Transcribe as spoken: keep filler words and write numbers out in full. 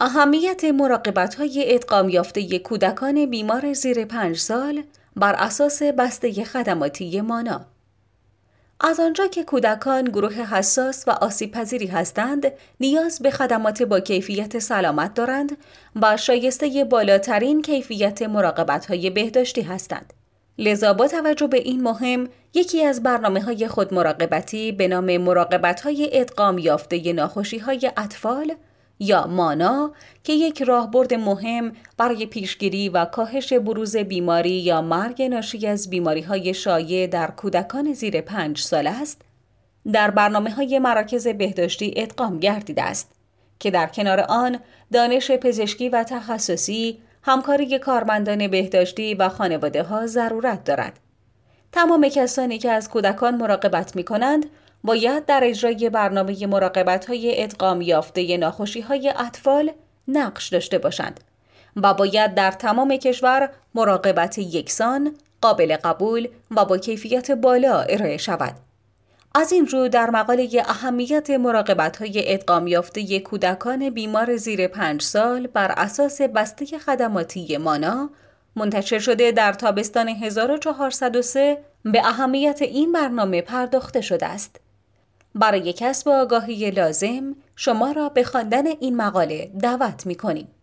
اهمیت مراقبت‌های ادغام یافته کودکان بیمار زیر پنج سال بر اساس بسته خدماتی مانا. از آنجا که کودکان گروه حساس و آسیب‌پذیری هستند، نیاز به خدمات با کیفیت سلامت دارند و شایسته بالاترین کیفیت مراقبت‌های بهداشتی هستند. لذا با توجه به این مهم، یکی از برنامه‌های خودمراقبتی به نام مراقبت‌های ادغام یافته ناخوشی‌های اطفال یا مانا که یک راهبرد مهم برای پیشگیری و کاهش بروز بیماری یا مرگ ناشی از بیماری‌های شایع در کودکان زیر پنج سال است، در برنامه‌های مراکز بهداشتی ادغام گردیده است که در کنار آن دانش پزشکی و تخصصی، همکاری کارمندان بهداشتی و خانواده‌ها ضرورت دارد. تمام کسانی که از کودکان مراقبت می‌کنند باید در اجرای برنامه مراقبت‌های ادغام یافته ناخوشی‌های اطفال نقش داشته باشند و باید در تمام کشور مراقبت یکسان، قابل قبول و با کیفیت بالا ارائه شود. از این رو در مقاله اهمیت مراقبت‌های ادغام یافته کودکان بیمار زیر پنج سال بر اساس بسته خدماتی مانا منتشر شده در تابستان هزار و چهارصد و سه به اهمیت این برنامه پرداخته شده است. برای کسب آگاهی لازم شما را به خواندن این مقاله دعوت می‌کنیم.